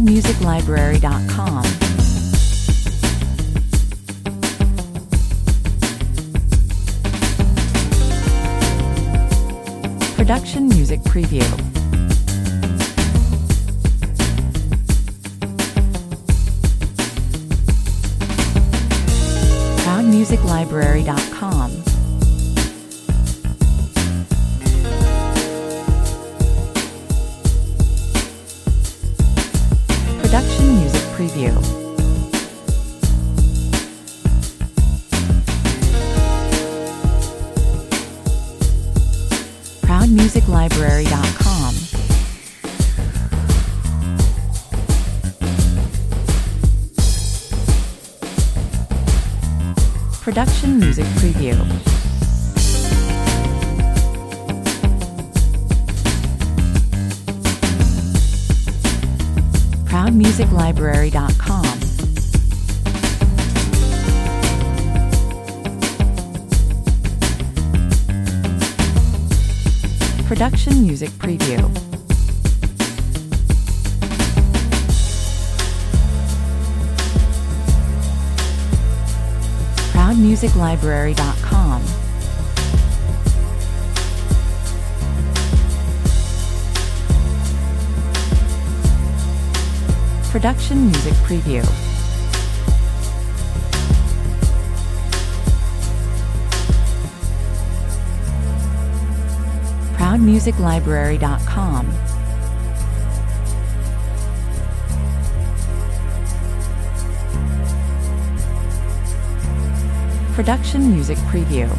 ProudMusicLibrary.com. Production Music Preview. ProudMusicLibrary.com. Production Music Preview. ProudMusicLibrary.com. Production Music Preview. ProudMusicLibrary.com. Production Music Preview. ProudMusicLibrary.com. Production Music Preview. ProudMusicLibrary.com. Production Music Preview.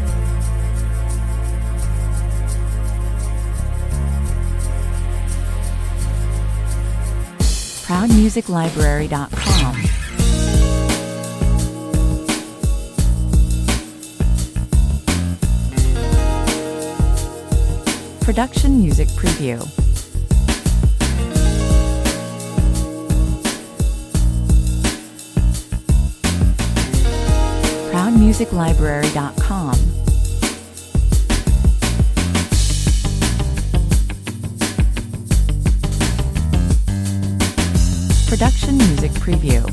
ProudMusicLibrary.com. Production Music Preview. ProudMusicLibrary.com. Production Music Preview.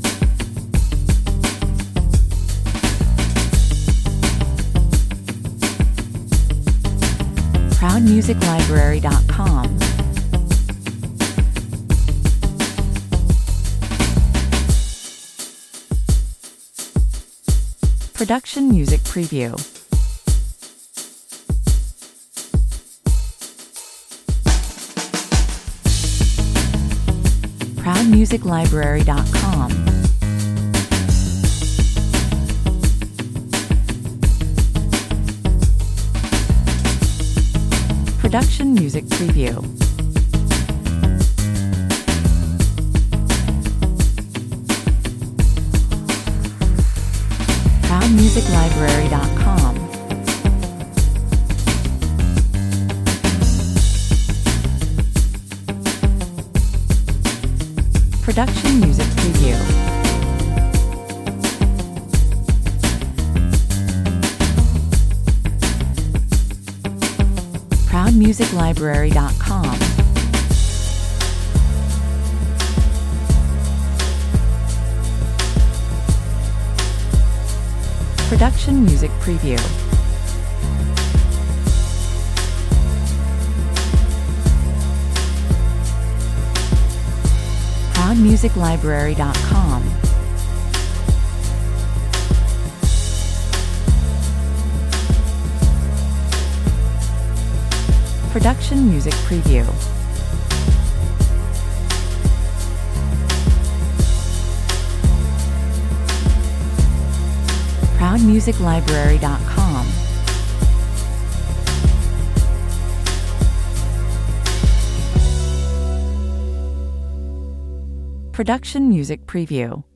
ProudMusicLibrary.com. Production Music Preview. ProudMusicLibrary.com. Production Music Preview. ProudMusicLibrary.com. Production Music Preview. ProudMusicLibrary.com. Production Music Preview. ProudMusicLibrary.com. Production Music Preview. ProudMusicLibrary.com. Production Music Preview.